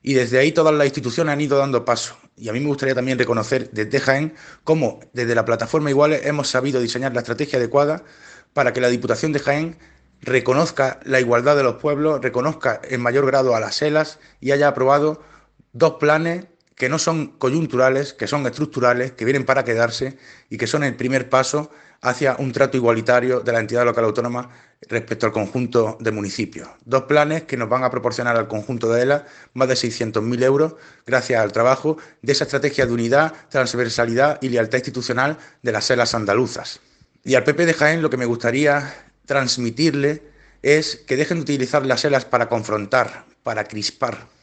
Y desde ahí todas las instituciones han ido dando paso. Y a mí me gustaría también reconocer desde Jaén cómo desde la plataforma Iguales hemos sabido diseñar la estrategia adecuada para que la Diputación de Jaén reconozca la igualdad de los pueblos, reconozca en mayor grado a las ELAs y haya aprobado dos planes que no son coyunturales, que son estructurales, que vienen para quedarse y que son el primer paso hacia un trato igualitario de la entidad local autónoma respecto al conjunto de municipios. Dos planes que nos van a proporcionar al conjunto de ELA más de 600.000 euros gracias al trabajo de esa estrategia de unidad, transversalidad y lealtad institucional de las ELAs andaluzas. Y al PP de Jaén lo que me gustaría transmitirle es que dejen de utilizar las ELAs para confrontar, para crispar,